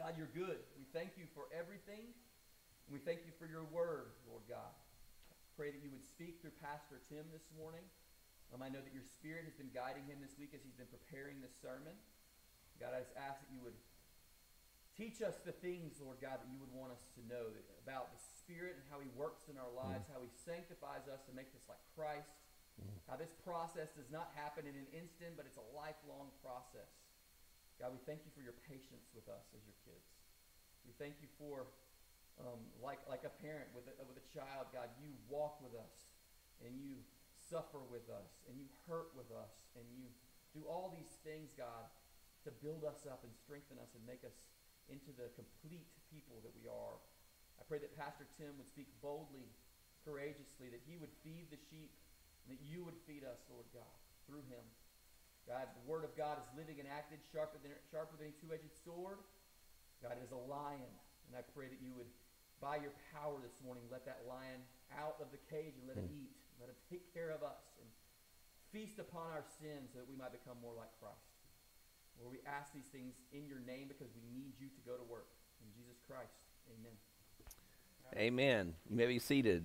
God, you're good. We thank you for everything, and we thank you for your word, Lord God. I pray that you would speak through Pastor Tim this morning. I know that your Spirit has been guiding him this week as he's been preparing this sermon. God, I just ask that you would teach us the things, Lord God, that you would want us to know about the Spirit and how he works in our lives, how he sanctifies us and makes us like Christ, how this process does not happen in an instant, but it's a lifelong process. God, we thank you for your patience with us as your kids. We thank you for, like a parent with a child, God, you walk with us, and you suffer with us, and you hurt with us, and you do all these things, God, to build us up and strengthen us and make us into the complete people that we are. I pray that Pastor Tim would speak boldly, courageously, that he would feed the sheep, and that you would feed us, Lord God, through him. God, the word of God is living and active, sharper than a two-edged sword. God, it is a lion, and I pray that you would, by your power this morning, let that lion out of the cage and let it eat. Let it take care of us and feast upon our sins so that we might become more like Christ. Lord, we ask these things in your name because we need you to go to work. In Jesus Christ, amen. Amen. You may be seated.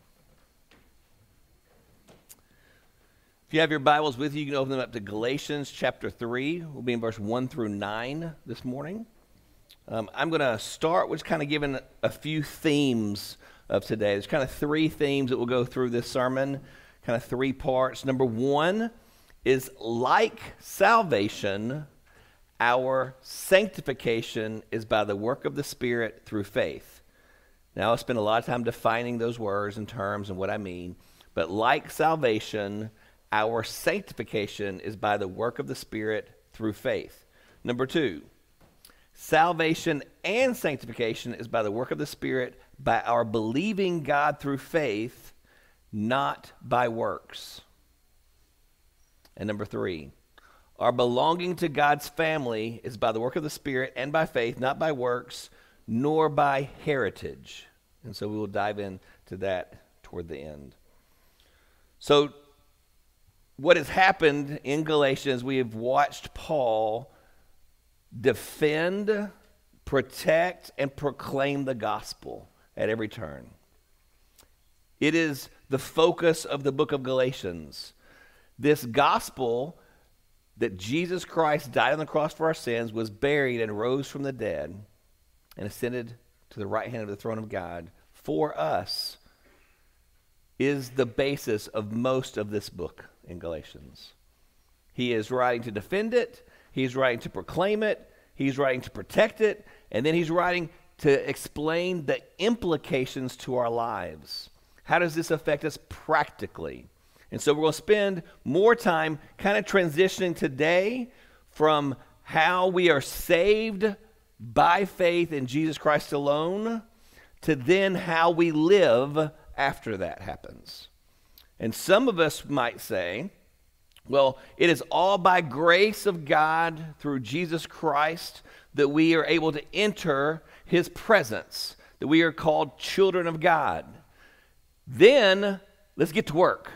If you have your Bibles with you, you can open them up to Galatians chapter 3. We'll be in verse 1 through 9 this morning. I'm going to start with kind of giving a few themes of today. There's kind of three themes that we'll go through this sermon, kind of three parts. Number one is, like salvation, our sanctification is by the work of the Spirit through faith. Now, I'll spend a lot of time defining those words and terms and what I mean, but like salvation, our sanctification is by the work of the Spirit through faith. Number two, salvation and sanctification is by the work of the Spirit, by our believing God through faith, not by works. And number three, our belonging to God's family is by the work of the Spirit and by faith, not by works, nor by heritage. And so we will dive into that toward the end. So what has happened in Galatians, we have watched Paul defend, protect, and proclaim the gospel at every turn. It is the focus of the book of Galatians. This gospel that Jesus Christ died on the cross for our sins, was buried and rose from the dead, and ascended to the right hand of the throne of God for us, is the basis of most of this book in Galatians. He is writing to defend it, he's writing to proclaim it, he's writing to protect it, and then he's writing to explain the implications to our lives. How does this affect us practically? And so we're going to spend more time kind of transitioning today from how we are saved by faith in Jesus Christ alone to then how we live after that happens. And some of us might say, well, it is all by grace of God through Jesus Christ that we are able to enter his presence, that we are called children of God. Then let's get to work.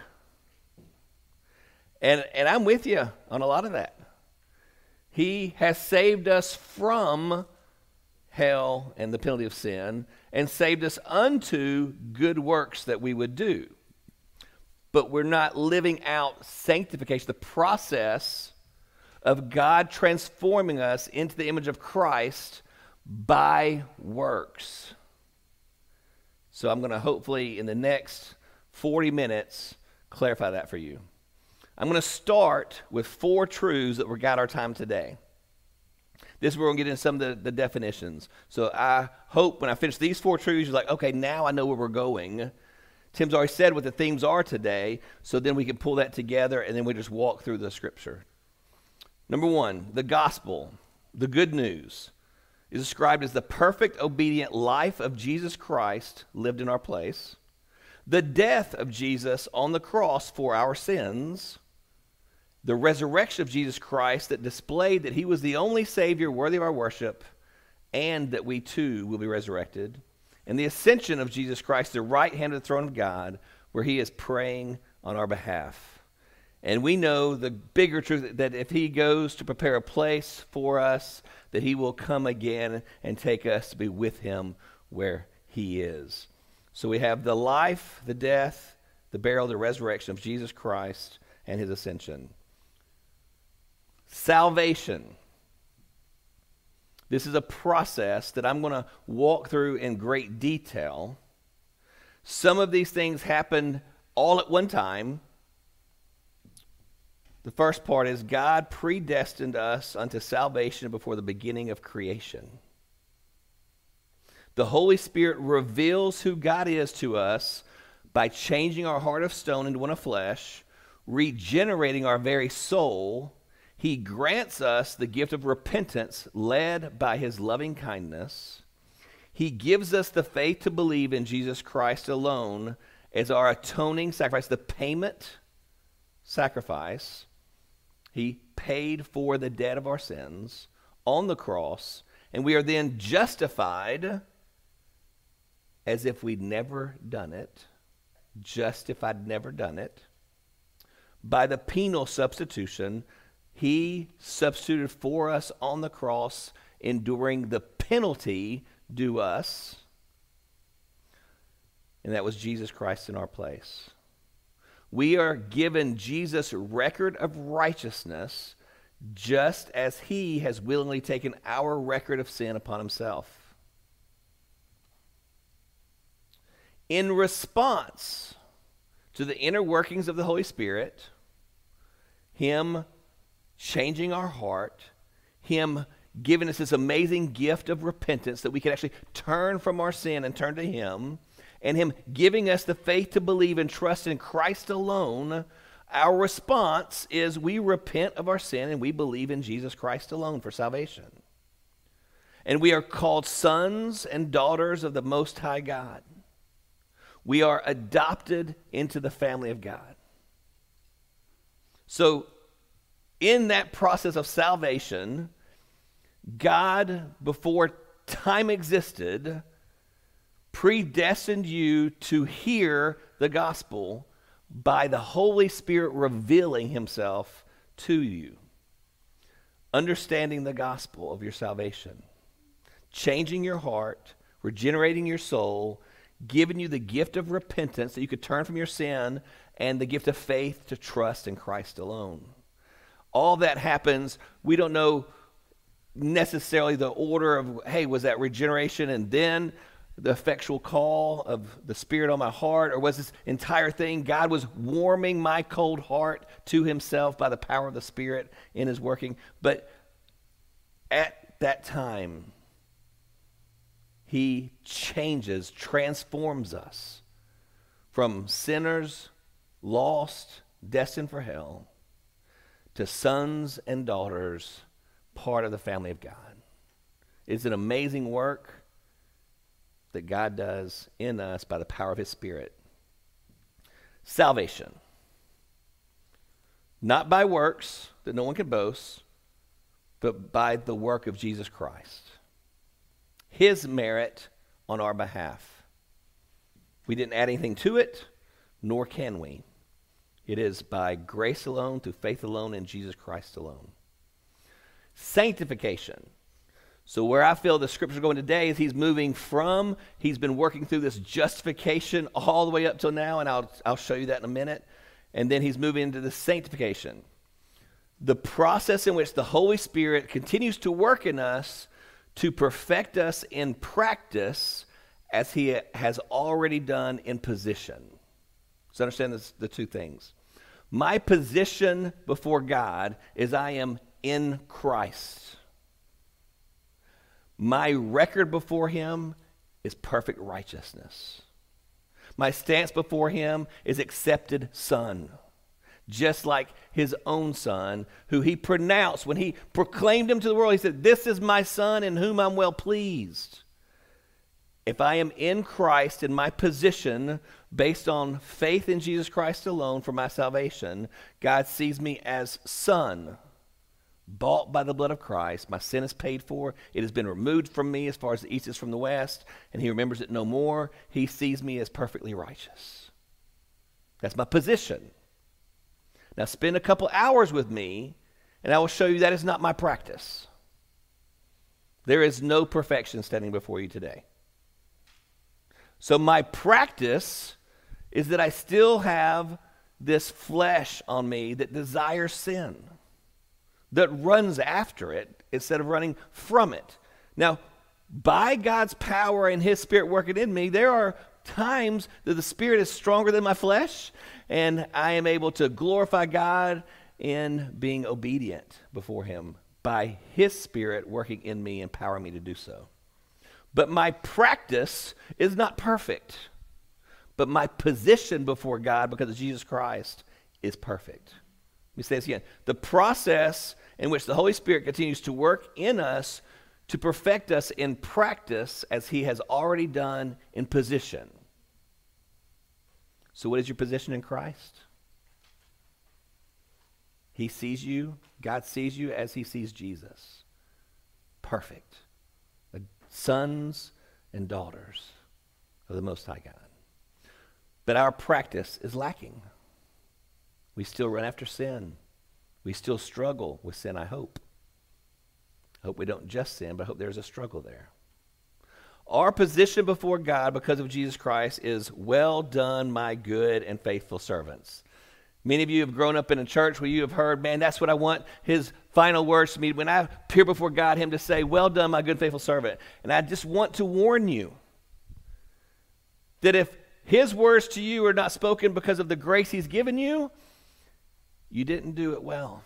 And I'm with you on a lot of that. He has saved us from hell and the penalty of sin and saved us unto good works that we would do. But we're not living out sanctification, the process of God transforming us into the image of Christ by works. So I'm going to hopefully in the next 40 minutes clarify that for you. I'm going to start with 4 truths that will guide our time today. This is where we're going to get into some of the definitions. So I hope when I finish these 4 truths, you're like, okay, now I know where we're going. Tim's already said what the themes are today, so then we can pull that together and then we just walk through the scripture. Number 1, the gospel, the good news, is described as the perfect, obedient life of Jesus Christ lived in our place, the death of Jesus on the cross for our sins, the resurrection of Jesus Christ that displayed that he was the only Savior worthy of our worship, and that we too will be resurrected, and the ascension of Jesus Christ to the right hand of the throne of God, where he is praying on our behalf. And we know the bigger truth that if he goes to prepare a place for us, that he will come again and take us to be with him where he is. So we have the life, the death, the burial, the resurrection of Jesus Christ and his ascension. Salvation. This is a process that I'm going to walk through in great detail. Some of these things happen all at one time. The first part is God predestined us unto salvation before the beginning of creation. The Holy Spirit reveals who God is to us by changing our heart of stone into one of flesh, regenerating our very soul. He grants us the gift of repentance led by his loving kindness. He gives us the faith to believe in Jesus Christ alone as our atoning sacrifice, the payment sacrifice. He paid for the debt of our sins on the cross, and we are then justified as if we'd never done it, justified, never done it, by the penal substitution. He substituted for us on the cross, enduring the penalty due us, and that was Jesus Christ in our place. We are given Jesus' record of righteousness just as he has willingly taken our record of sin upon himself. In response to the inner workings of the Holy Spirit, him changing our heart, him giving us this amazing gift of repentance that we can actually turn from our sin and turn to him, and him giving us the faith to believe and trust in Christ alone, our response is we repent of our sin and we believe in Jesus Christ alone for salvation. And we are called sons and daughters of the Most High God. We are adopted into the family of God. So, in that process of salvation, God, before time existed, predestined you to hear the gospel by the Holy Spirit revealing himself to you. Understanding the gospel of your salvation, changing your heart, regenerating your soul, giving you the gift of repentance that you could turn from your sin, and the gift of faith to trust in Christ alone. All that happens, we don't know necessarily the order of, hey, was that regeneration and then the effectual call of the Spirit on my heart, or was this entire thing God was warming my cold heart to himself by the power of the Spirit in his working? But at that time, he changes, transforms us from sinners, lost, destined for hell, to sons and daughters, part of the family of God. It's an amazing work that God does in us by the power of his Spirit. Salvation. Not by works that no one can boast, but by the work of Jesus Christ. His merit on our behalf. We didn't add anything to it, nor can we. It is by grace alone, through faith alone, in Jesus Christ alone. Sanctification. So where I feel the scripture going today is he's been working through this justification all the way up till now, and I'll show you that in a minute. And then he's moving into the sanctification. The process in which the Holy Spirit continues to work in us to perfect us in practice as he has already done in position. So understand this, the two things. My position before God is I am in Christ. My record before him is perfect righteousness. My stance before him is accepted son, just like his own son, who he pronounced when he proclaimed him to the world. He said, "This is my son in whom I'm well pleased." If I am in Christ, in my position, based on faith in Jesus Christ alone for my salvation, God sees me as son, bought by the blood of Christ. My sin is paid for. It has been removed from me as far as the east is from the west, and he remembers it no more. He sees me as perfectly righteous. That's my position. Now spend a couple hours with me, and I will show you that is not my practice. There is no perfection standing before you today. So my practice is that I still have this flesh on me that desires sin, that runs after it instead of running from it. Now, by God's power and his Spirit working in me, there are times that the Spirit is stronger than my flesh, and I am able to glorify God in being obedient before him by his Spirit working in me, empowering me to do so. But my practice is not perfect. But my position before God because of Jesus Christ is perfect. Let me say this again. The process in which the Holy Spirit continues to work in us to perfect us in practice as he has already done in position. So what is your position in Christ? He sees you, God sees you as he sees Jesus. Perfect. Sons and daughters of the Most High God. But our practice is lacking. We still run after sin. We still struggle with sin, I hope. I hope we don't just sin, but I hope there's a struggle there. Our position before God because of Jesus Christ is, well done, my good and faithful servants. Many of you have grown up in a church where you have heard, man, that's what I want his final words to me when I appear before God, him to say, well done, my good and faithful servant. And I just want to warn you that if his words to you are not spoken because of the grace he's given you, you didn't do it well.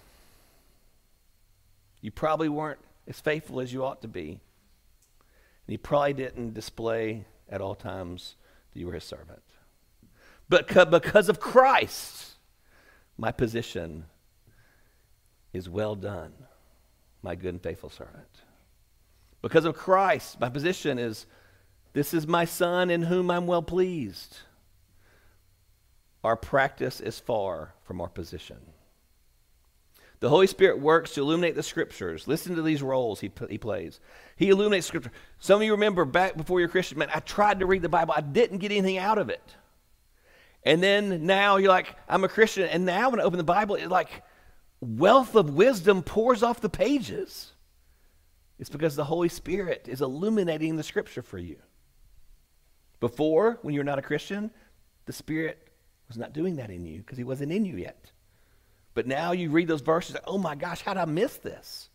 You probably weren't as faithful as you ought to be. And you probably didn't display at all times that you were his servant. But because of Christ, my position is well done, my good and faithful servant. Because of Christ, my position is, this is my son in whom I'm well pleased. Our practice is far from our position. The Holy Spirit works to illuminate the Scriptures. Listen to these roles he plays. He illuminates Scripture. Some of you remember back before you're a Christian, man, I tried to read the Bible. I didn't get anything out of it. And then now you're like, I'm a Christian. And now when I open the Bible, it's like wealth of wisdom pours off the pages. It's because the Holy Spirit is illuminating the Scripture for you. Before, when you're not a Christian, the Spirit was not doing that in you because he wasn't in you yet. But now you read those verses, oh my gosh, how did I miss this?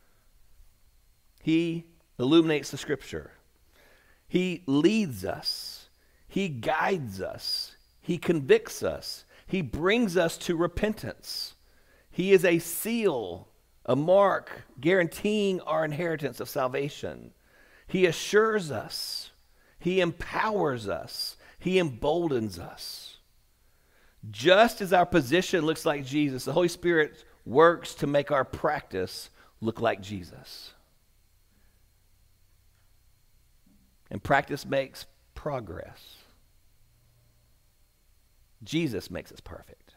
He illuminates the Scripture. He leads us. He guides us. He convicts us. He brings us to repentance. He is a seal, a mark, guaranteeing our inheritance of salvation. He assures us. He empowers us. He emboldens us. Just as our position looks like Jesus, the Holy Spirit works to make our practice look like Jesus. And practice makes progress. Jesus makes us perfect.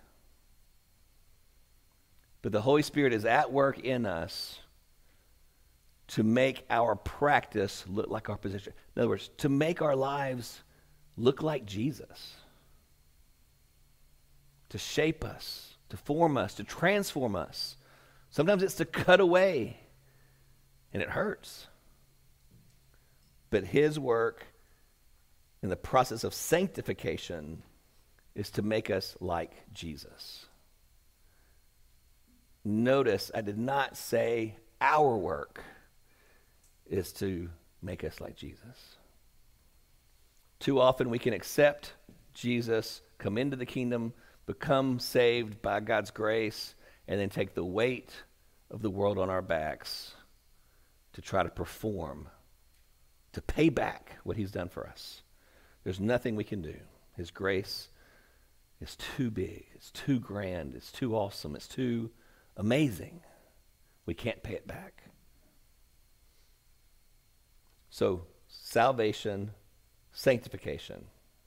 But the Holy Spirit is at work in us to make our practice look like our position. In other words, to make our lives look like Jesus. To shape us, to form us, to transform us. Sometimes it's to cut away, and it hurts. But his work in the process of sanctification is to make us like Jesus. Notice I did not say our work is to make us like Jesus. Too often we can accept Jesus, come into the kingdom, become saved by God's grace, and then take the weight of the world on our backs to try to perform, to pay back what he's done for us. There's nothing we can do. His grace is too big, it's too grand, it's too awesome, it's too amazing. We can't pay it back. So, salvation, sanctification.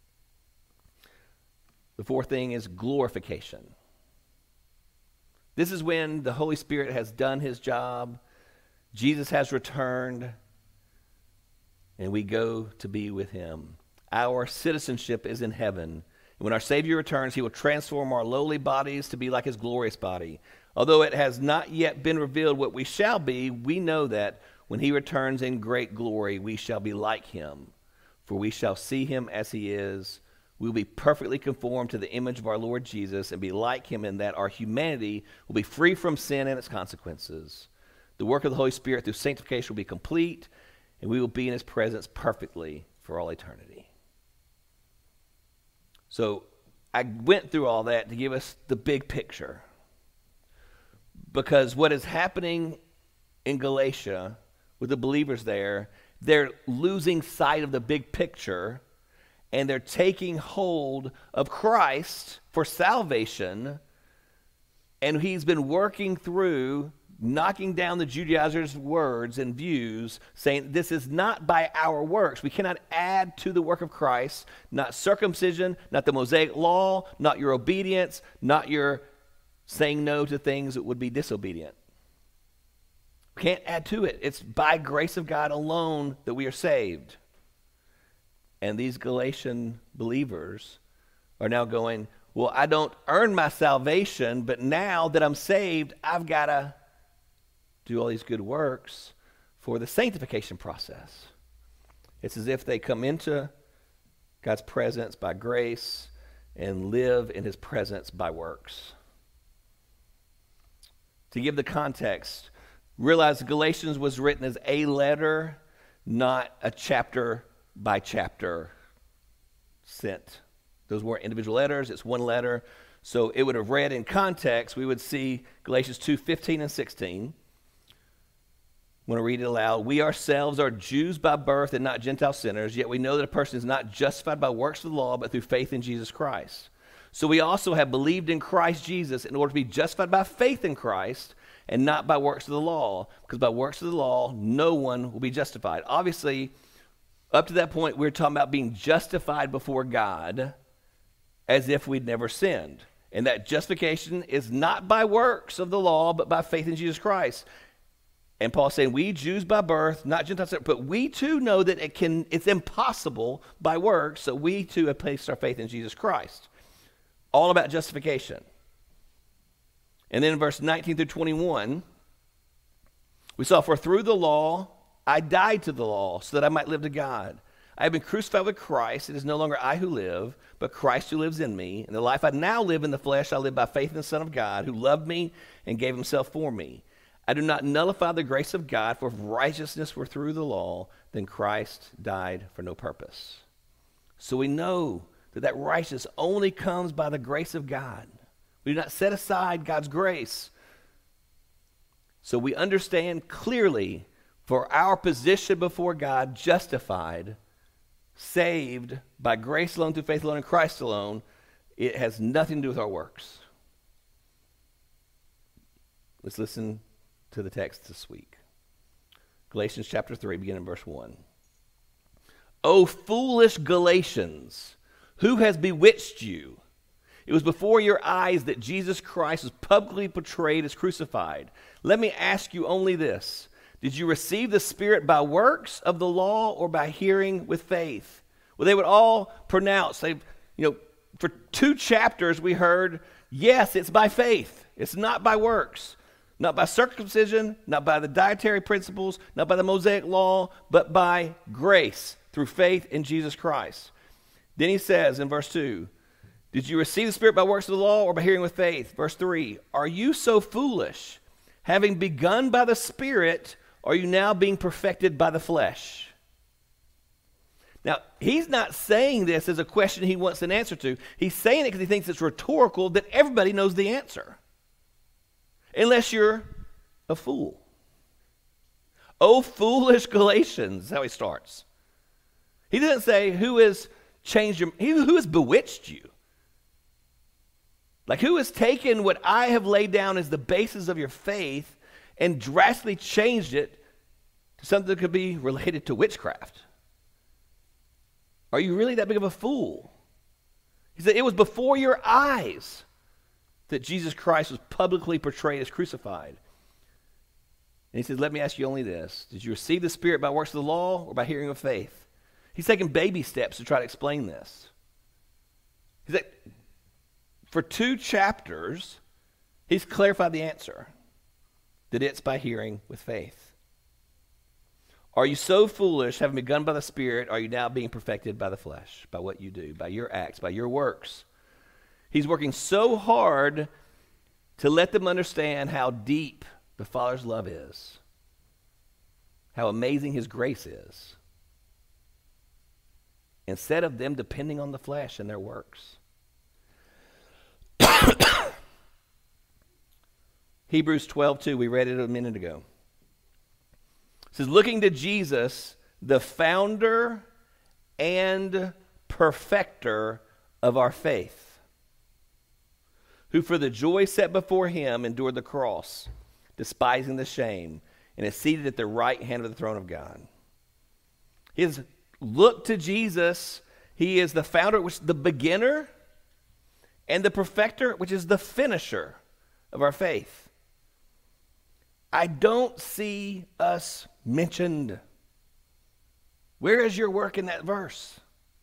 The fourth thing is glorification. This is when the Holy Spirit has done his job, Jesus has returned, and we go to be with him. Our citizenship is in heaven. And When our Savior returns, he will transform our lowly bodies to be like his glorious body. Although it has not yet been revealed what we shall be, we know that when he returns in great glory, we shall be like him. For we shall see him as he is. We will be perfectly conformed to the image of our Lord Jesus and be like him in that our humanity will be free from sin and its consequences. The work of the Holy Spirit through sanctification will be complete, and we will be in his presence perfectly for all eternity. So I went through all that to give us the big picture. Because what is happening in Galatia with the believers there, they're losing sight of the big picture, and they're taking hold of Christ for salvation, and he's been working through knocking down the Judaizers' words and views, saying this is not by our works. We cannot add to the work of Christ, not circumcision, not the Mosaic law, not your obedience, not your saying no to things that would be disobedient. We can't add to it. It's by grace of God alone that we are saved. And these Galatian believers are now going, well, I don't earn my salvation, but now that I'm saved, I've got to do all these good works for the sanctification process. It's as if they come into God's presence by grace and live in his presence by works. To give the context, realize Galatians was written as a letter, not a chapter by chapter sent. Those weren't individual letters, it's one letter. So it would have read in context, we would see Galatians 2:15 and 16. I want to read it aloud. We ourselves are Jews by birth and not Gentile sinners, yet we know that a person is not justified by works of the law, but through faith in Jesus Christ. So we also have believed in Christ Jesus in order to be justified by faith in Christ and not by works of the law, because by works of the law, no one will be justified. Obviously, up to that point, we're talking about being justified before God as if we'd never sinned. And that justification is not by works of the law, but by faith in Jesus Christ. And Paul's saying, we Jews by birth, not Gentiles, but we too know that it's impossible by works, so we too have placed our faith in Jesus Christ. All about justification. And then in verse 19 through 21, we saw, for through the law, I died to the law so that I might live to God. I have been crucified with Christ. It is no longer I who live, but Christ who lives in me. And the life I now live in the flesh, I live by faith in the Son of God, who loved me and gave himself for me. I do not nullify the grace of God, for if righteousness were through the law, then Christ died for no purpose. So we know that righteousness only comes by the grace of God. We do not set aside God's grace. So we understand clearly, for our position before God, justified, saved by grace alone, through faith alone, in Christ alone, it has nothing to do with our works. Let's listen to the text this week. Galatians chapter 3, beginning in verse 1. O foolish Galatians, who has bewitched you? It was before your eyes that Jesus Christ was publicly portrayed as crucified. Let me ask you only this. Did you receive the Spirit by works of the law or by hearing with faith? Well, they would all pronounce, for 2 chapters we heard, yes, it's by faith. It's not by works. Not by circumcision, not by the dietary principles, not by the Mosaic law, but by grace through faith in Jesus Christ. Then he says in verse 2, did you receive the Spirit by works of the law or by hearing with faith? Verse 3, are you so foolish? Having begun by the Spirit, are you now being perfected by the flesh? Now, he's not saying this as a question he wants an answer to. He's saying it because he thinks it's rhetorical, that everybody knows the answer. Unless you're a fool. Oh, foolish Galatians, that's how he starts. He doesn't say who has changed who has bewitched you. Like, who has taken what I have laid down as the basis of your faith and drastically changed it to something that could be related to witchcraft? Are you really that big of a fool? He said, it was before your eyes that Jesus Christ was publicly portrayed as crucified. And he says, let me ask you only this. Did you receive the Spirit by works of the law or by hearing of faith? He's taking baby steps to try to explain this. He's like, for 2 chapters, he's clarified the answer, that it's by hearing with faith. Are you so foolish, having begun by the Spirit, are you now being perfected by the flesh, by what you do, by your acts, by your works? He's working so hard to let them understand how deep the Father's love is, how amazing his grace is, instead of them depending on the flesh and their works. Hebrews 12:2, we read it a minute ago. It says, looking to Jesus, the founder and perfecter of our faith, who for the joy set before him endured the cross, despising the shame, and is seated at the right hand of the throne of God. He has looked to Jesus. He is the founder, which is the beginner, and the perfecter, which is the finisher of our faith. I don't see us mentioned. Where is your work in that verse?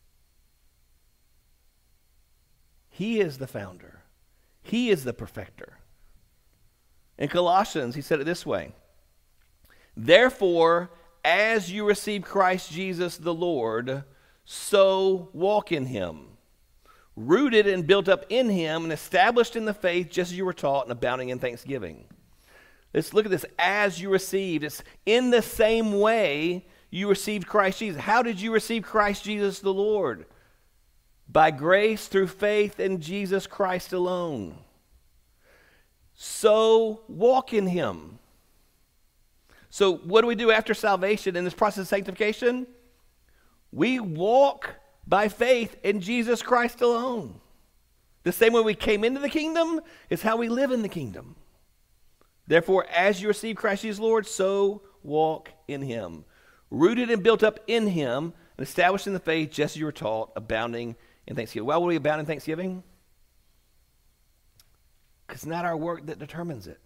He is the founder. He is the perfecter. In Colossians, he said it this way. Therefore, as you receive Christ Jesus the Lord, so walk in him, rooted and built up in him and established in the faith just as you were taught and abounding in thanksgiving. Let's look at this. As you received. It's in the same way you received Christ Jesus. How did you receive Christ Jesus the Lord? By grace through faith in Jesus Christ alone. So walk in him. So what do we do after salvation in this process of sanctification? We walk by faith in Jesus Christ alone. The same way we came into the kingdom is how we live in the kingdom. Therefore, as you receive Christ Jesus Lord, so walk in him. Rooted and built up in him, and established in the faith, just as you were taught, abounding in thanksgiving. Why would we abound in thanksgiving? Because it's not our work that determines it.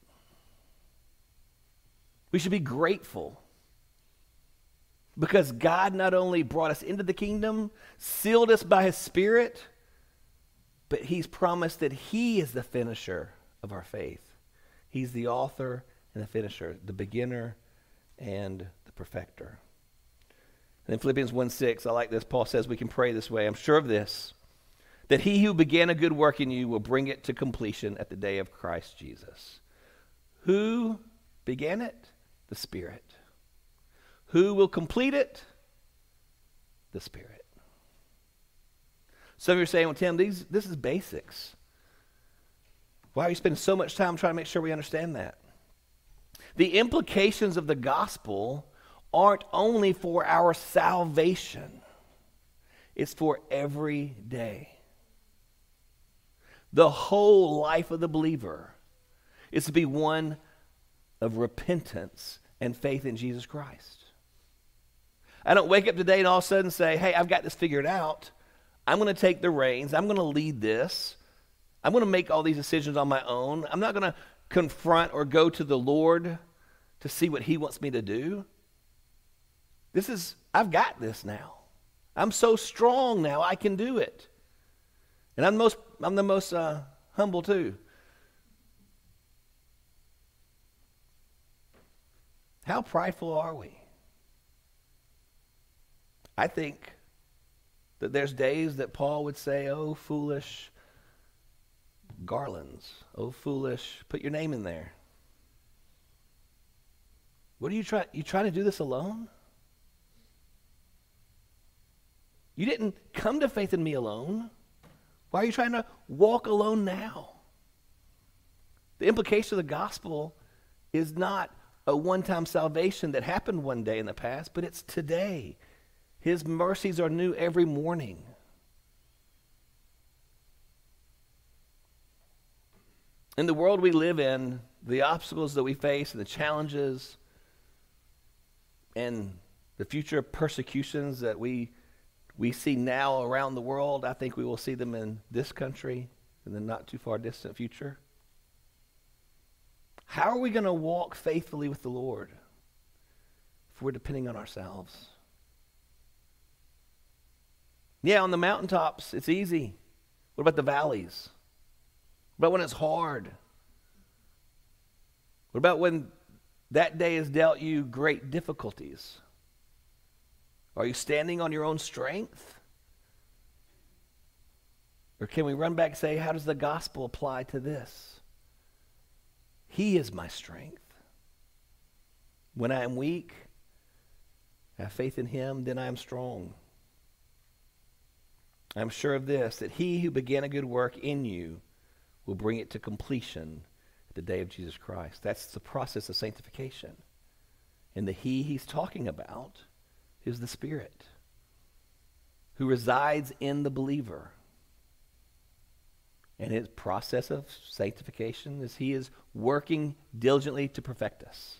We should be grateful. Because God not only brought us into the kingdom, sealed us by his Spirit, but he's promised that he is the finisher of our faith. He's the author and the finisher, the beginner and the perfecter. And in Philippians 1:6, I like this. Paul says we can pray this way. I'm sure of this, that he who began a good work in you will bring it to completion at the day of Christ Jesus. Who began it? The Spirit. Who will complete it? The Spirit. Some of you are saying, well, Tim, this is basics. Why are you spending so much time trying to make sure we understand that? The implications of the gospel aren't only for our salvation. It's for every day. The whole life of the believer is to be one of repentance and faith in Jesus Christ. I don't wake up today and all of a sudden say, hey, I've got this figured out. I'm going to take the reins. I'm going to lead this. I'm going to make all these decisions on my own. I'm not going to confront or go to the Lord to see what he wants me to do. I've got this now. I'm so strong now, I can do it. And I'm the most humble too. How prideful are we? I think that there's days that Paul would say, oh, foolish garlands. Oh, foolish, put your name in there. What are you trying? You trying to do this alone? You didn't come to faith in me alone. Why are you trying to walk alone now? The implication of the gospel is not a one-time salvation that happened one day in the past, but it's today. His mercies are new every morning. In the world we live in, the obstacles that we face and the challenges and the future persecutions that we see now around the world, I think we will see them in this country in the not too far distant future. How are we going to walk faithfully with the Lord if we're depending on ourselves? Yeah, on the mountaintops, it's easy. What about the valleys? What about when it's hard? What about when that day has dealt you great difficulties? Are you standing on your own strength? Or can we run back and say, how does the gospel apply to this? He is my strength. When I am weak, I have faith in him, then I am strong. I am sure of this, that he who began a good work in you will bring it to completion at the day of Jesus Christ. That's the process of sanctification. And the he's talking about is the Spirit who resides in the believer. And his process of sanctification is he is working diligently to perfect us.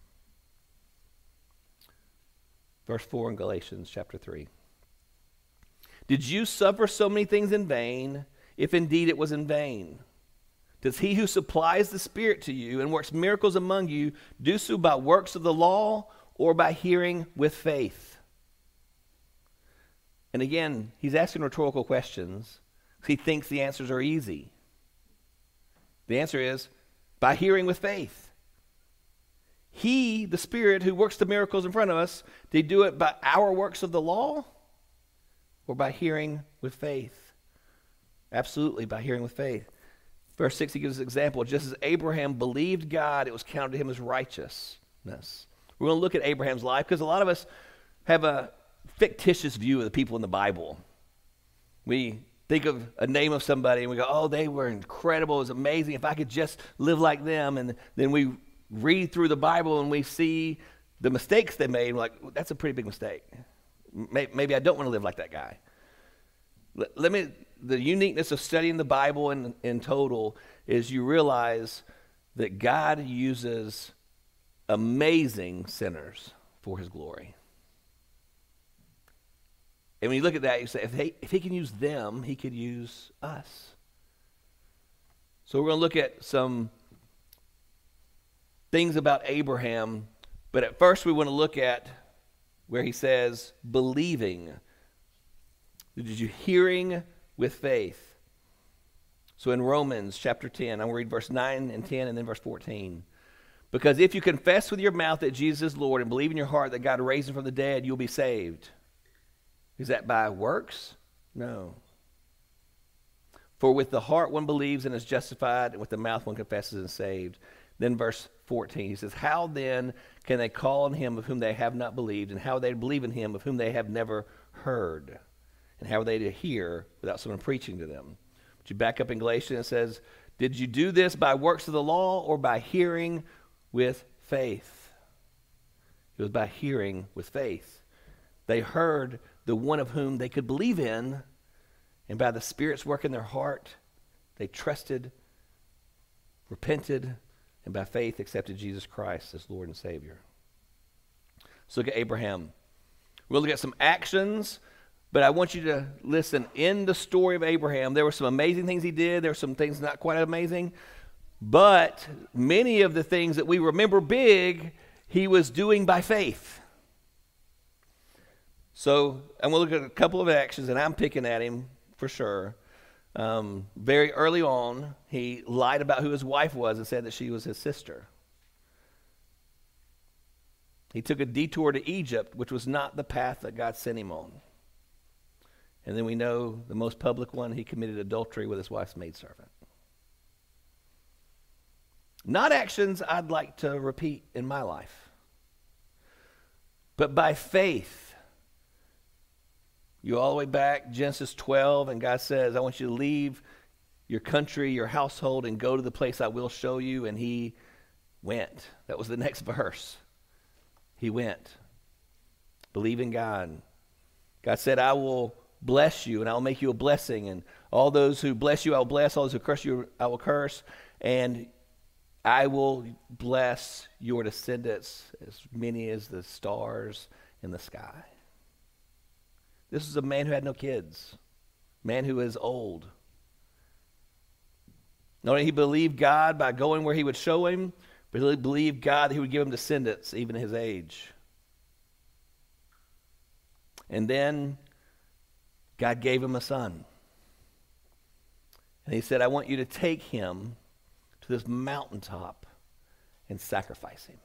Verse 4 in Galatians chapter 3. Did you suffer so many things in vain, if indeed it was in vain? Does he who supplies the Spirit to you and works miracles among you do so by works of the law or by hearing with faith? And again, he's asking rhetorical questions. He thinks the answers are easy. The answer is by hearing with faith. He, the Spirit who works the miracles in front of us, did he do it by our works of the law or by hearing with faith? Absolutely, by hearing with faith. Verse 6, he gives us an example. Just as Abraham believed God, it was counted to him as righteousness. We're going to look at Abraham's life because a lot of us have a fictitious view of the people in the Bible. We think of a name of somebody and we go, oh, they were incredible. It was amazing. If I could just live like them. And then we read through the Bible and we see the mistakes they made. We're like, that's a pretty big mistake. Maybe I don't want to live like that guy. The uniqueness of studying the Bible in total is you realize that God uses amazing sinners for his glory. And when you look at that, you say, if he can use them, he could use us. So we're going to look at some things about Abraham, but at first we want to look at where he says, believing. Did you hearing with faith? So in Romans chapter 10, I'm going to read verse 9 and 10 and then verse 14. Because if you confess with your mouth that Jesus is Lord and believe in your heart that God raised him from the dead, you'll be saved. Is that by works? No. For with the heart one believes and is justified, and with the mouth one confesses and is saved. Then verse 14, he says, how then can they call on him of whom they have not believed, and how will they believe in him of whom they have never heard? And how are they to hear without someone preaching to them? But you back up in Galatians, it says, did you do this by works of the law or by hearing with faith? It was by hearing with faith. They heard the one of whom they could believe in, and by the Spirit's work in their heart, they trusted, repented, and by faith accepted Jesus Christ as Lord and Savior. So look at Abraham. We'll look at some actions, but I want you to listen. In the story of Abraham, there were some amazing things he did. There were some things not quite amazing. But many of the things that we remember big, he was doing by faith. So I'm going to look at a couple of actions, and I'm picking at him for sure. Very early on, he lied about who his wife was and said that she was his sister. He took a detour to Egypt, which was not the path that God sent him on. And then we know the most public one, he committed adultery with his wife's maidservant. Not actions I'd like to repeat in my life. But by faith, you all the way back, Genesis 12, and God says, I want you to leave your country, your household, and go to the place I will show you. And he went. That was the next verse. He went. Believe in God. God said, I will bless you, and I will make you a blessing. And all those who bless you, I will bless. All those who curse you, I will curse. And I will bless your descendants, as many as the stars in the sky. This is a man who had no kids, a man who is old. Not only he believed God by going where he would show him, but he believed God that he would give him descendants, even at his age. And then God gave him a son. And he said, I want you to take him to this mountaintop and sacrifice him.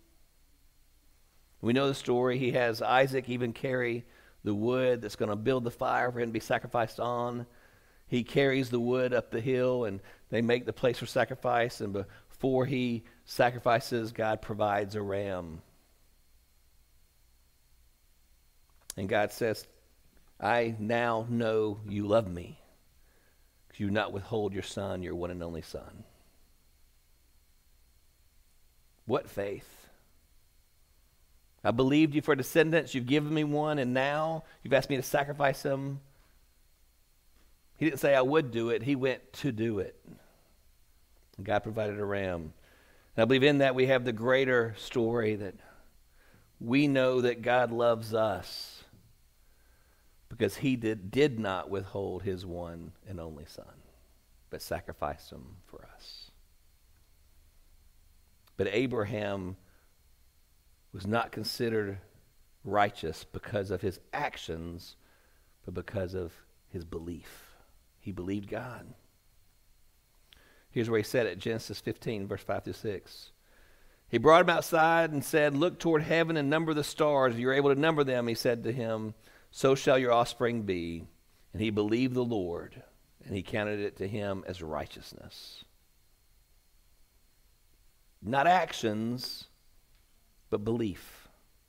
We know the story. He has Isaac even carry the wood that's going to build the fire for him to be sacrificed on. He carries the wood up the hill, and they make the place for sacrifice. And before he sacrifices, God provides a ram. And God says, I now know you love me, because you do not withhold your son, your one and only son. What faith? I believed you for descendants. You've given me one, and now you've asked me to sacrifice him. He didn't say I would do it. He went to do it. And God provided a ram. And I believe in that we have the greater story that we know that God loves us because he did not withhold his one and only son, but sacrificed him for us. But Abraham was not considered righteous because of his actions, but because of his belief. He believed God. Here's where he said it, Genesis 15, verse 5 through 6. He brought him outside and said, look toward heaven and number the stars. If you're able to number them, he said to him, so shall your offspring be. And he believed the Lord, and he counted it to him as righteousness. Not actions, but belief.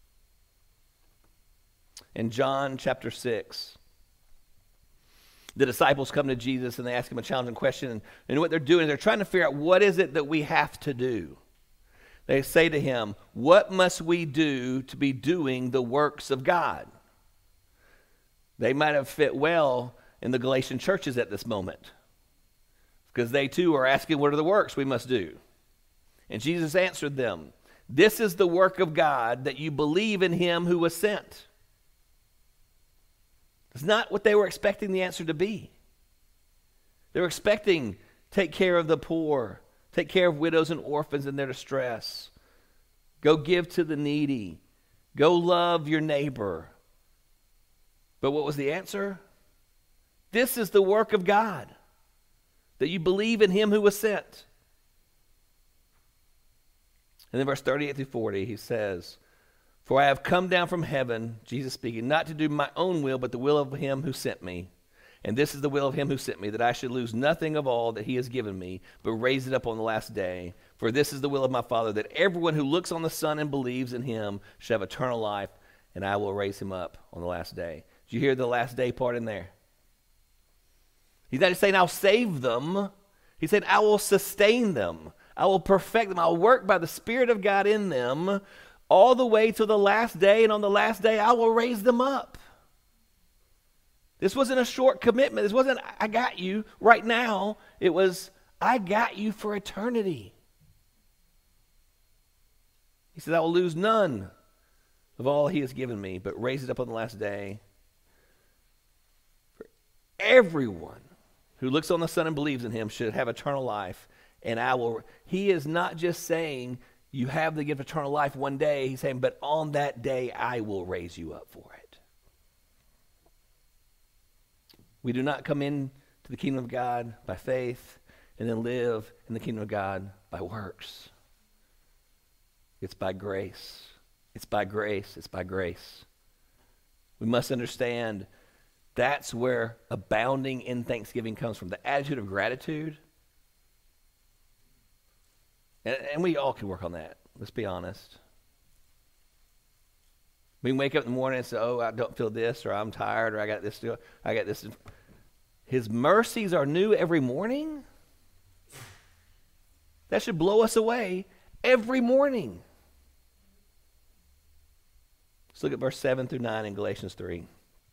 In John chapter 6, the disciples come to Jesus and they ask him a challenging question. And what they're doing is they're trying to figure out what is it that we have to do. They say to him, what must we do to be doing the works of God? They might have fit well in the Galatian churches at this moment, because they too are asking, what are the works we must do? And Jesus answered them, this is the work of God, that you believe in him who was sent. It's not what they were expecting the answer to be. They were expecting, take care of the poor, take care of widows and orphans in their distress, go give to the needy, go love your neighbor. But what was the answer? This is the work of God, that you believe in him who was sent. And then verse 38 through 40, he says, for I have come down from heaven, Jesus speaking, not to do my own will, but the will of him who sent me. And this is the will of him who sent me, that I should lose nothing of all that he has given me, but raise it up on the last day. For this is the will of my Father, that everyone who looks on the Son and believes in him shall have eternal life, and I will raise him up on the last day. Did you hear the last day part in there? He's not just saying I'll save them. He said I will sustain them. I will perfect them. I'll work by the Spirit of God in them all the way to the last day, and on the last day I will raise them up. This wasn't a short commitment. This wasn't, I got you right now. It was, I got you for eternity. He said, I will lose none of all he has given me, but raise it up on the last day. For everyone who looks on the Son and believes in him should have eternal life. And he is not just saying you have the gift of eternal life one day. He's saying, but on that day I will raise you up for it. We do not come into the kingdom of God by faith and then live in the kingdom of God by works. It's by grace. It's by grace. It's by grace. We must understand that's where abounding in thanksgiving comes from. The attitude of gratitude. And we all can work on that. Let's be honest. We can wake up in the morning and say, oh, I don't feel this, or I'm tired, or I got this. I got this. His mercies are new every morning. That should blow us away every morning. Let's look at verse 7 through 9 in Galatians 3.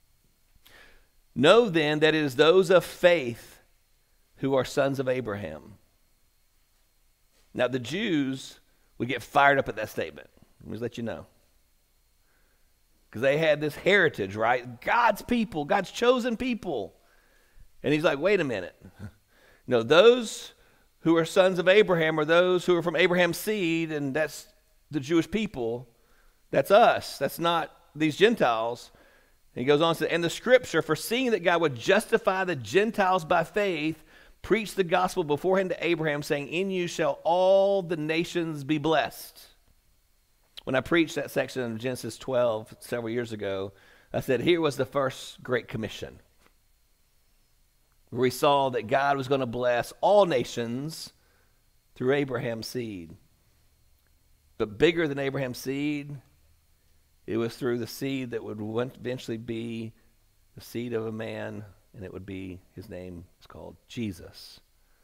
Know then that it is those of faith who are sons of Abraham. Now the Jews would get fired up at that statement. Let me just let you know. Because they had this heritage, right? God's people, God's chosen people. And he's like, wait a minute. No, those who are sons of Abraham are those who are from Abraham's seed, and that's the Jewish people. That's us. That's not these Gentiles. And he goes on to say, and the scripture, foreseeing that God would justify the Gentiles by faith, preached the gospel beforehand to Abraham, saying, in you shall all the nations be blessed. When I preached that section of Genesis 12 several years ago, I said here was the first Great Commission, where we saw that God was going to bless all nations through Abraham's seed. But bigger than Abraham's seed, it was through the seed that would eventually be the seed of a man, and it would be, his name is called Jesus.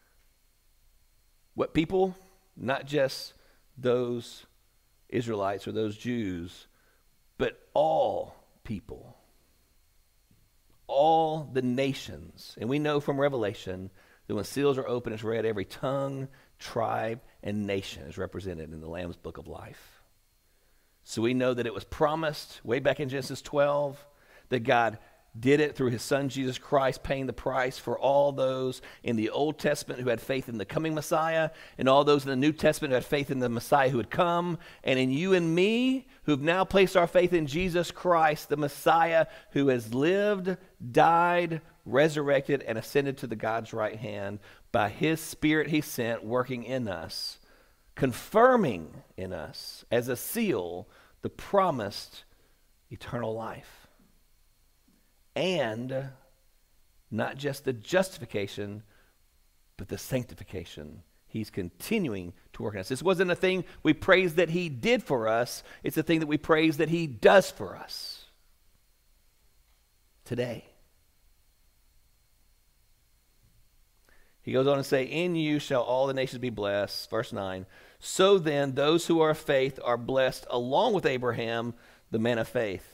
What people? Not just those Israelites or those Jews, but all people. All the nations. And we know from Revelation that when seals are open, it's read, every tongue, tribe, and nation is represented in the Lamb's Book of Life. So we know that it was promised way back in Genesis 12 that God did it through his son Jesus Christ, paying the price for all those in the Old Testament who had faith in the coming Messiah, and all those in the New Testament who had faith in the Messiah who had come, and in you and me who have now placed our faith in Jesus Christ, the Messiah who has lived, died, resurrected, and ascended to the God's right hand by his Spirit he sent working in us, confirming in us as a seal the promised eternal life. And not just the justification, but the sanctification. He's continuing to work in us. This wasn't a thing we praise that he did for us. It's a thing that we praise that he does for us today. He goes on to say, in you shall all the nations be blessed. Verse 9. So then, those who are of faith are blessed along with Abraham, the man of faith.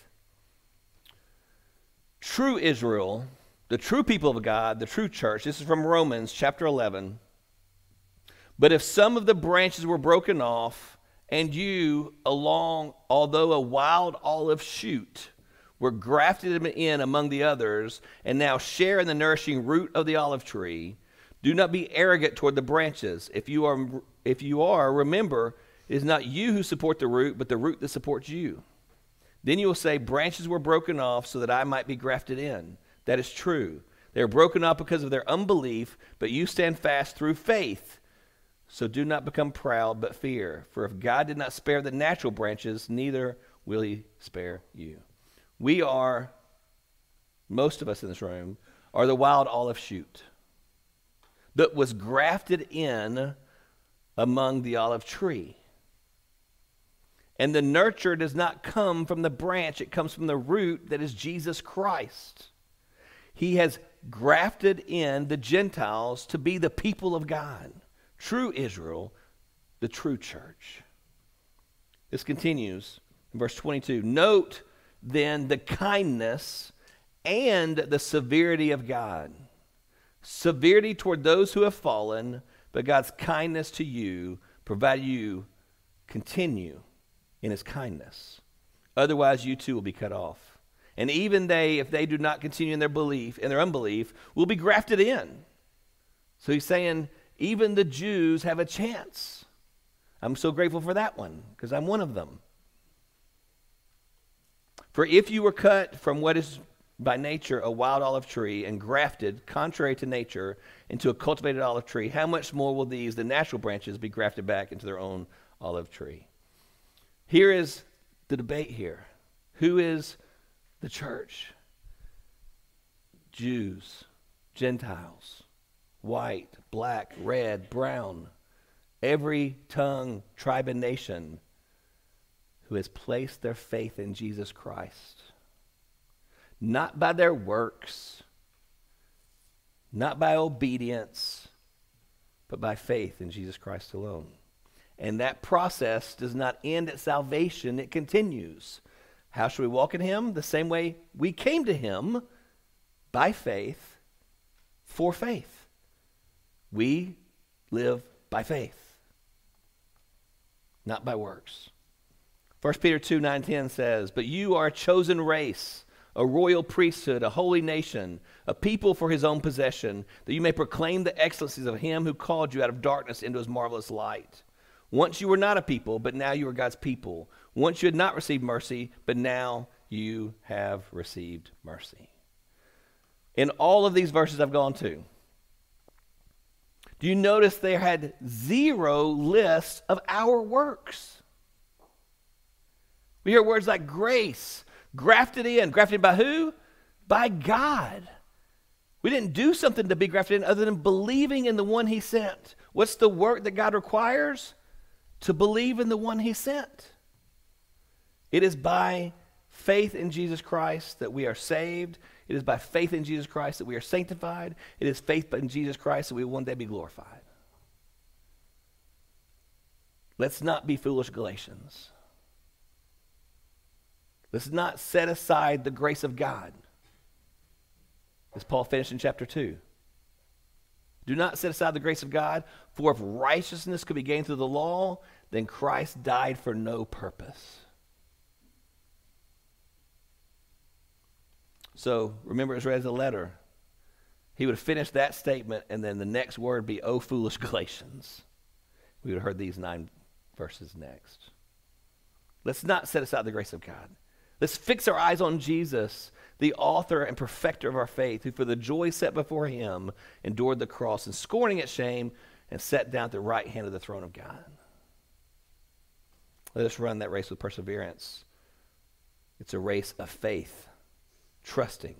True Israel, the true people of God, the true church. This is from Romans chapter 11. But if some of the branches were broken off, and you, although a wild olive shoot, were grafted in among the others, and now share in the nourishing root of the olive tree, do not be arrogant toward the branches. If you are, remember, it is not you who support the root, but the root that supports you. Then you will say, branches were broken off so that I might be grafted in. That is true. They are broken off because of their unbelief, but you stand fast through faith. So do not become proud, but fear. For if God did not spare the natural branches, neither will he spare you. We are, most of us in this room, are the wild olive shoot that was grafted in among the olive tree. And the nurture does not come from the branch, it comes from the root that is Jesus Christ. He has grafted in the Gentiles to be the people of God, true Israel, the true church. This continues in verse 22. Note then the kindness and the severity of God. Severity toward those who have fallen, but God's kindness to you, provided you continue in his kindness. Otherwise, you too will be cut off. And even they, if they do not continue in their belief, in their unbelief, will be grafted in. So he's saying, even the Jews have a chance. I'm so grateful for that one, because I'm one of them. For if you were cut from what is by nature a wild olive tree and grafted, contrary to nature, into a cultivated olive tree, how much more will these, the natural branches, be grafted back into their own olive tree? Here is the debate here. Who is the church? Jews, Gentiles, white, black, red, brown, every tongue, tribe, and nation who has placed their faith in Jesus Christ. Not by their works, not by obedience, but by faith in Jesus Christ alone. And that process does not end at salvation, it continues. How should we walk in him? The same way we came to him, by faith, for faith. We live by faith, not by works. 1 Peter 2, 9, 10 says, but you are a chosen race, a royal priesthood, a holy nation, a people for his own possession, that you may proclaim the excellencies of him who called you out of darkness into his marvelous light. Once you were not a people, but now you are God's people. Once you had not received mercy, but now you have received mercy. In all of these verses I've gone to, Do you notice they had zero list of our works? We hear words like grace, grafted in. Grafted in by who? By God. We didn't do something to be grafted in other than believing in the one he sent. What's the work that God requires? To believe in the one he sent. It is by faith in Jesus Christ that we are saved. It is by faith in Jesus Christ that we are sanctified. It is faith in Jesus Christ that we will one day be glorified. Let's not be foolish Galatians. Let's not set aside the grace of God. As Paul finished in chapter 2. Do not set aside the grace of God, for if righteousness could be gained through the law, then Christ died for no purpose. So, remember, it was read as a letter. He would have finished that statement, and then the next word would be, "O foolish Galatians." We would have heard these 9 verses next. Let's not set aside the grace of God. Let's fix our eyes on Jesus, the author and perfecter of our faith, who for the joy set before him endured the cross and scorning its shame and sat down at the right hand of the throne of God. Let us run that race with perseverance. It's a race of faith, trusting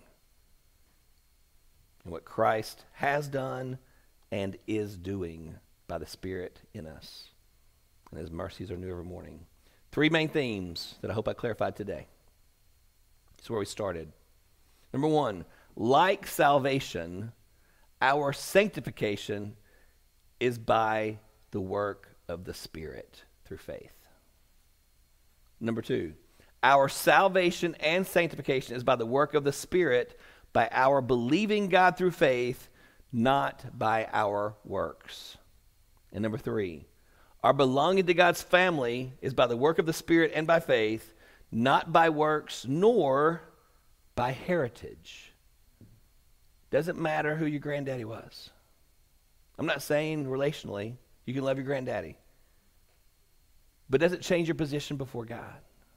in what Christ has done and is doing by the Spirit in us. And his mercies are new every morning. 3 main themes that I hope I clarified today. That's where we started. Number 1, like salvation, our sanctification is by the work of the Spirit through faith. Number 2, our salvation and sanctification is by the work of the Spirit, by our believing God through faith, not by our works. And number 3, our belonging to God's family is by the work of the Spirit and by faith, not by works, nor by heritage. Doesn't matter who your granddaddy was. I'm not saying relationally you can love your granddaddy, but does it change your position before God?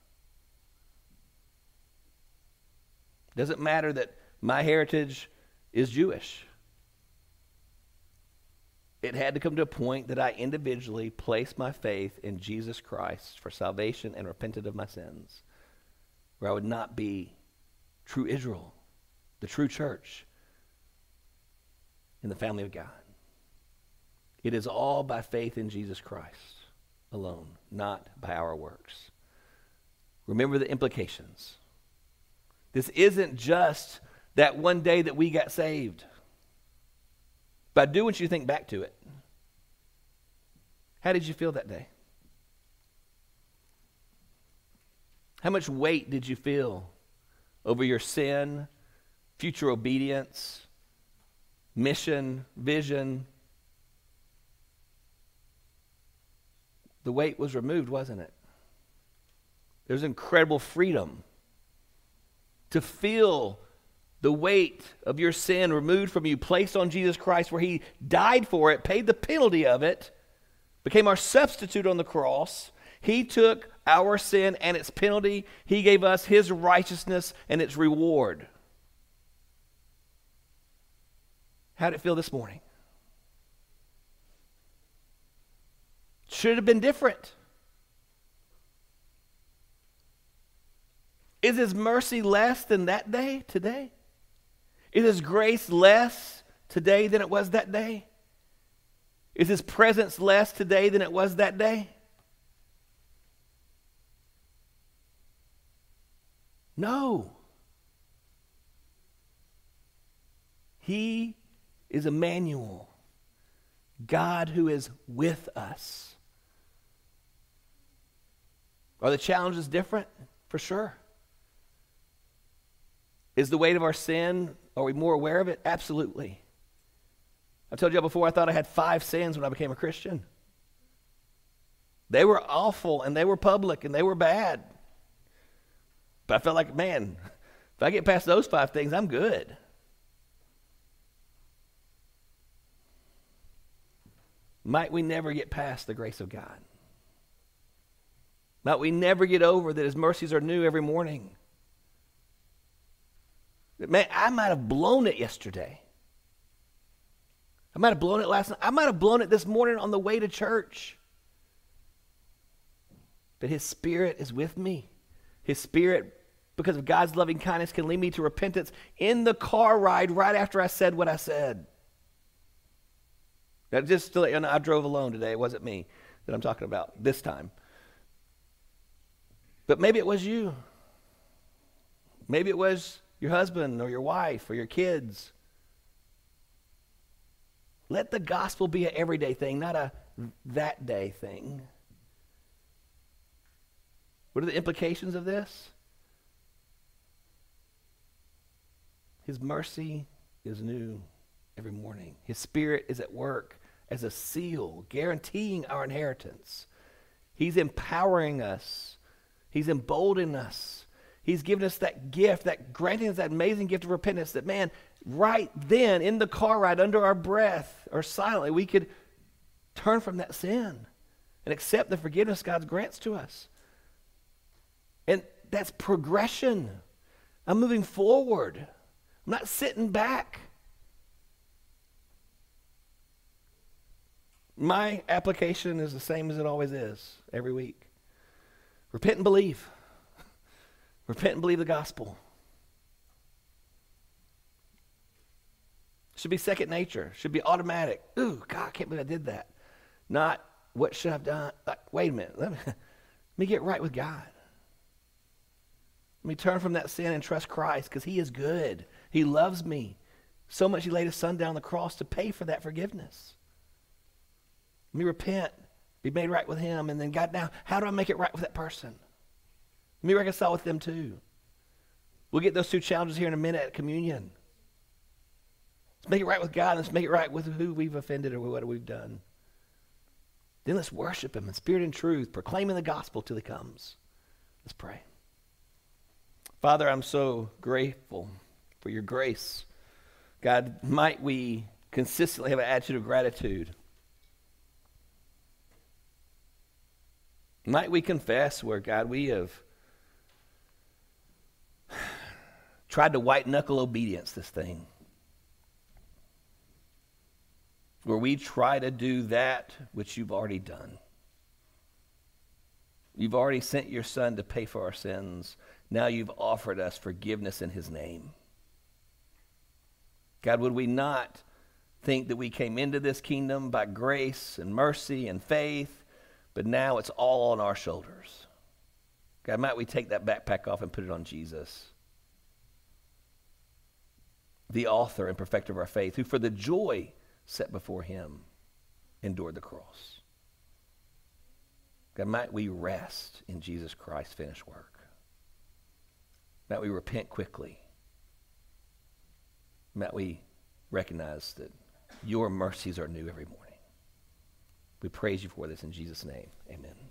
Doesn't matter that my heritage is Jewish. It had to come to a point that I individually placed my faith in Jesus Christ for salvation and repented of my sins, where I would not be true Israel, the true church in the family of God. It is all by faith in Jesus Christ alone, not by our works. Remember the implications. This isn't just that one day that we got saved. But I do want you to think back to it. How did you feel that day? How much weight did you feel over your sin, future obedience, mission, vision? The weight was removed, wasn't it? There was incredible freedom to feel the weight of your sin removed from you, placed on Jesus Christ, where he died for it, paid the penalty of it, became our substitute on the cross. He took our sin and its penalty. He gave us his righteousness and its reward. How did it feel this morning? Should have been different. Is his mercy less than that day today? Is his grace less today than it was that day? Is his presence less today than it was that day? No. He is Emmanuel, God who is with us. Are the challenges different? For sure. Is the weight of our sin, are we more aware of it? Absolutely. I told you before, I thought I had 5 sins when I became a Christian. They were awful, and they were public, and they were bad. But I felt like, man, if I get past those 5 things, I'm good. Might we never get past the grace of God? Might we never get over that his mercies are new every morning? Man, I might have blown it yesterday. I might have blown it last night. I might have blown it this morning on the way to church. But his Spirit is with me. His Spirit, because of God's loving kindness, can lead me to repentance in the car ride right after I said what I said. Now, just to let you know, I drove alone today. It wasn't me that I'm talking about this time. But maybe it was you. Maybe it was your husband or your wife or your kids. Let the gospel be an everyday thing, not a that day thing. What are the implications of this? His mercy is new every morning. His Spirit is at work as a seal, guaranteeing our inheritance. He's empowering us. He's emboldening us. He's given us that gift, that granting us that amazing gift of repentance that, man, right then in the car ride, under our breath or silently, we could turn from that sin and accept the forgiveness God grants to us. And that's progression. I'm moving forward. I'm not sitting back. My application is the same as it always is every week. Repent and believe. Repent and believe the gospel. Should be second nature. Should be automatic. Ooh, God, I can't believe I did that. Not, what should I have done? Wait a minute. Let me get right with God. Let me turn from that sin and trust Christ because he is good. He loves me so much he laid his son down on the cross to pay for that forgiveness. Let me repent, be made right with him, and then God, now, how do I make it right with that person? Let me reconcile with them too. We'll get those two challenges here in a minute at communion. Let's make it right with God. Let's make it right with who we've offended or what we've done. Then let's worship him in spirit and truth, proclaiming the gospel till he comes. Let's pray. Father, I'm so grateful for your grace. God, might we consistently have an attitude of gratitude. Might we confess where, God, we have tried to white-knuckle obedience this thing. Where we try to do that which you've already done. You've already sent your son to pay for our sins. Now you've offered us forgiveness in his name. God, would we not think that we came into this kingdom by grace and mercy and faith, but now it's all on our shoulders. God, might we take that backpack off and put it on Jesus, the author and perfecter of our faith, who for the joy set before him endured the cross. God, might we rest in Jesus Christ's finished work. Might we repent quickly. Might we recognize that your mercies are new every morning. We praise you for this in Jesus' name. Amen.